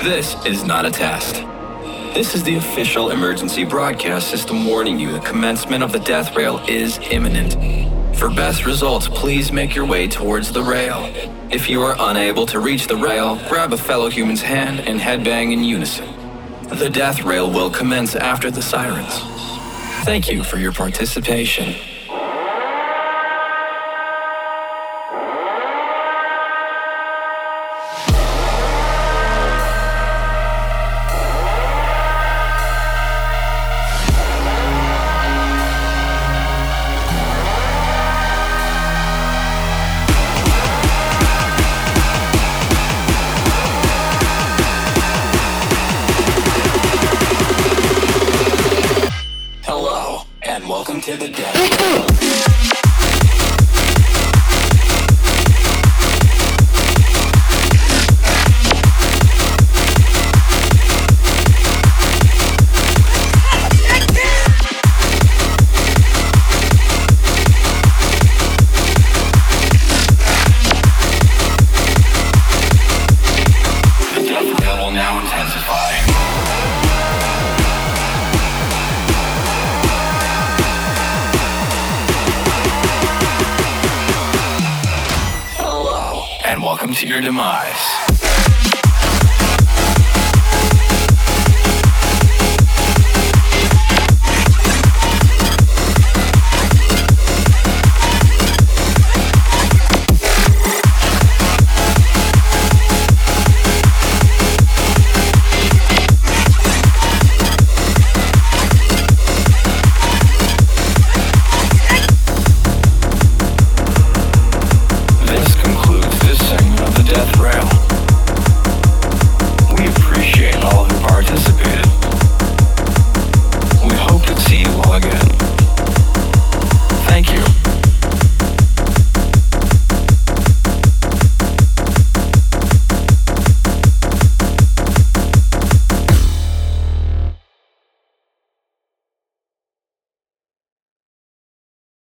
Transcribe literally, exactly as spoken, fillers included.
This is not a test. This is the official emergency broadcast system warning you the commencement of the death rail is imminent. For best results, please make your way towards the rail. If you are unable to reach the rail, grab a fellow human's hand and headbang in unison. The death rail will commence after the sirens. Thank you for your participation. To the death rail. The death rail will now intensify. And welcome to your demise.